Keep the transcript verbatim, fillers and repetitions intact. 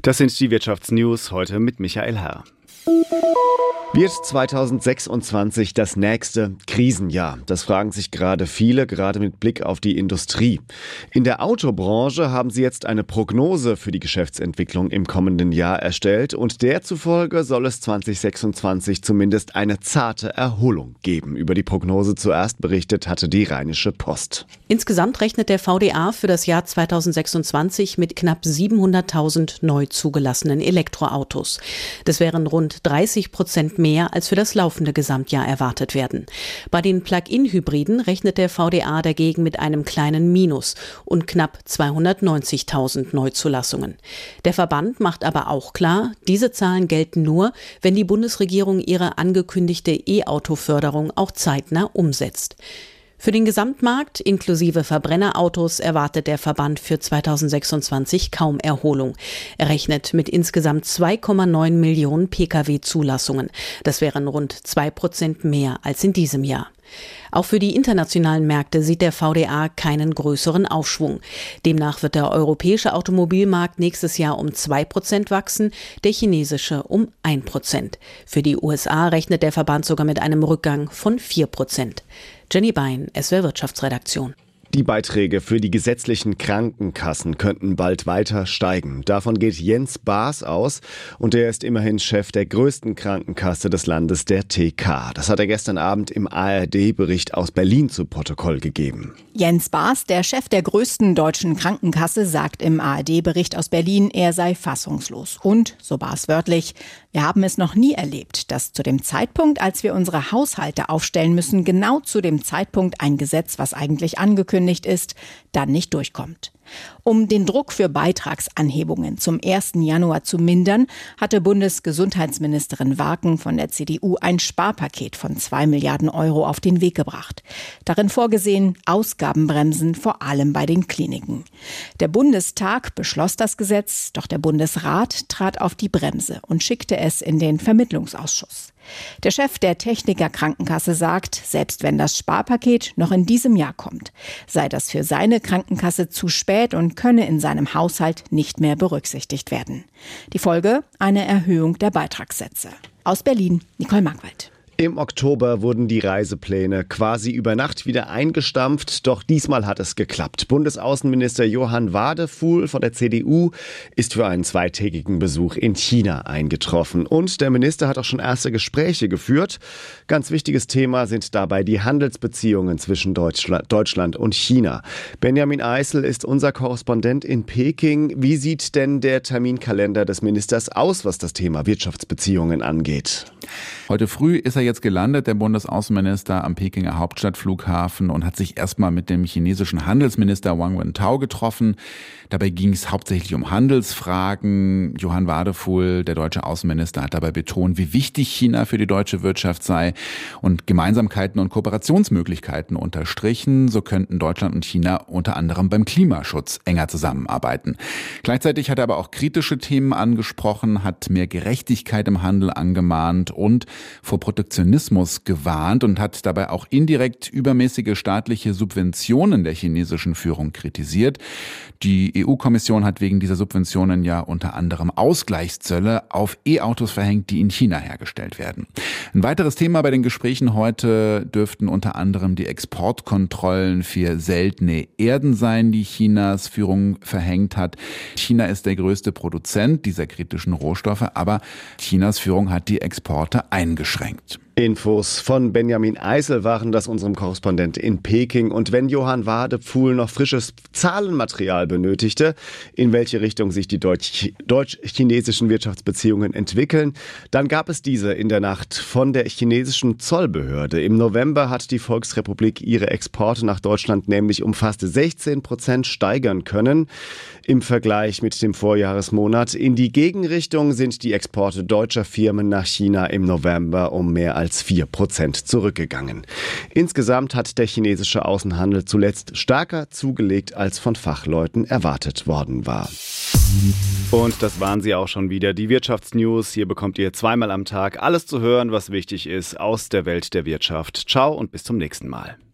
Das sind die Wirtschaftsnews heute mit Michael Herr. Wird zweitausendsechsundzwanzig das nächste Krisenjahr? Das fragen sich gerade viele, gerade mit Blick auf die Industrie. In der Autobranche haben sie jetzt eine Prognose für die Geschäftsentwicklung im kommenden Jahr erstellt und der zufolge soll es zweitausendsechsundzwanzig zumindest eine zarte Erholung geben. Über die Prognose zuerst berichtet hatte die Rheinische Post. Insgesamt rechnet der V D A für das Jahr zweitausendsechsundzwanzig mit knapp siebenhunderttausend neu zugelassenen Elektroautos. Das wären rund dreißig Prozent mehr als für das laufende Gesamtjahr erwartet werden. Bei den Plug-in-Hybriden rechnet der V D A dagegen mit einem kleinen Minus und knapp zweihundertneunzigtausend Neuzulassungen. Der Verband macht aber auch klar, diese Zahlen gelten nur, wenn die Bundesregierung ihre angekündigte E-Auto-Förderung auch zeitnah umsetzt. Für den Gesamtmarkt inklusive Verbrennerautos erwartet der Verband für zweitausendsechsundzwanzig kaum Erholung. Er rechnet mit insgesamt zwei Komma neun Millionen Pkw-Zulassungen. Das wären rund zwei Prozent mehr als in diesem Jahr. Auch für die internationalen Märkte sieht der V D A keinen größeren Aufschwung. Demnach wird der europäische Automobilmarkt nächstes Jahr um zwei Prozent wachsen, der chinesische um ein Prozent. Für die U S A rechnet der Verband sogar mit einem Rückgang von vier Prozent. Jenny Bein, S W R Wirtschaftsredaktion. Die Beiträge für die gesetzlichen Krankenkassen könnten bald weiter steigen. Davon geht Jens Baas aus und er ist immerhin Chef der größten Krankenkasse des Landes, der T K. Das hat er gestern Abend im A R D-Bericht aus Berlin zu Protokoll gegeben. Jens Baas, der Chef der größten deutschen Krankenkasse, sagt im A R D-Bericht aus Berlin, er sei fassungslos. Und, so Baas wörtlich, wir haben es noch nie erlebt, dass zu dem Zeitpunkt, als wir unsere Haushalte aufstellen müssen, genau zu dem Zeitpunkt ein Gesetz, was eigentlich angekündigt ist, dann nicht durchkommt. Um den Druck für Beitragsanhebungen zum ersten Januar zu mindern, hatte Bundesgesundheitsministerin Warken von der C D U ein Sparpaket von zwei Milliarden Euro auf den Weg gebracht. Darin vorgesehen Ausgabenbremsen, vor allem bei den Kliniken. Der Bundestag beschloss das Gesetz, doch der Bundesrat trat auf die Bremse und schickte es in den Vermittlungsausschuss. Der Chef der Techniker Krankenkasse sagt, selbst wenn das Sparpaket noch in diesem Jahr kommt, sei das für seine Krankenkasse zu spät und könne in seinem Haushalt nicht mehr berücksichtigt werden. Die Folge? Eine Erhöhung der Beitragssätze. Aus Berlin, Nicole Markwald. Im Oktober wurden die Reisepläne quasi über Nacht wieder eingestampft, doch diesmal hat es geklappt. Bundesaußenminister Johann Wadefuhl von der C D U ist für einen zweitägigen Besuch in China eingetroffen. Und der Minister hat auch schon erste Gespräche geführt. Ganz wichtiges Thema sind dabei die Handelsbeziehungen zwischen Deutschland und China. Benjamin Eisel ist unser Korrespondent in Peking. Wie sieht denn der Terminkalender des Ministers aus, was das Thema Wirtschaftsbeziehungen angeht? Heute früh ist er jetzt gelandet, der Bundesaußenminister, am Pekinger Hauptstadtflughafen und hat sich erstmal mit dem chinesischen Handelsminister Wang Wentao getroffen. Dabei ging es hauptsächlich um Handelsfragen. Johann Wadefuhl, der deutsche Außenminister, hat dabei betont, wie wichtig China für die deutsche Wirtschaft sei und Gemeinsamkeiten und Kooperationsmöglichkeiten unterstrichen. So könnten Deutschland und China unter anderem beim Klimaschutz enger zusammenarbeiten. Gleichzeitig hat er aber auch kritische Themen angesprochen, hat mehr Gerechtigkeit im Handel angemahnt und vor Protektionismus gewarnt und hat dabei auch indirekt übermäßige staatliche Subventionen der chinesischen Führung kritisiert. Die E U-Kommission hat wegen dieser Subventionen ja unter anderem Ausgleichszölle auf E-Autos verhängt, die in China hergestellt werden. Ein weiteres Thema bei den Gesprächen heute dürften unter anderem die Exportkontrollen für seltene Erden sein, die Chinas Führung verhängt hat. China ist der größte Produzent dieser kritischen Rohstoffe, aber Chinas Führung hat die Exporte eingeschränkt. Infos von Benjamin Eisel waren das, unserem Korrespondent in Peking. Und wenn Johann Wadefuhl noch frisches Zahlenmaterial benötigte, in welche Richtung sich die deutsch- deutsch-chinesischen Wirtschaftsbeziehungen entwickeln, dann gab es diese in der Nacht von der chinesischen Zollbehörde. Im November hat die Volksrepublik ihre Exporte nach Deutschland nämlich um fast sechzehn Prozent steigern können im Vergleich mit dem Vorjahresmonat. In die Gegenrichtung sind die Exporte deutscher Firmen nach China im November um mehr als als vier Prozent zurückgegangen. Insgesamt hat der chinesische Außenhandel zuletzt stärker zugelegt, als von Fachleuten erwartet worden war. Und das waren sie auch schon wieder, die Wirtschaftsnews. Hier bekommt ihr zweimal am Tag alles zu hören, was wichtig ist aus der Welt der Wirtschaft. Ciao und bis zum nächsten Mal.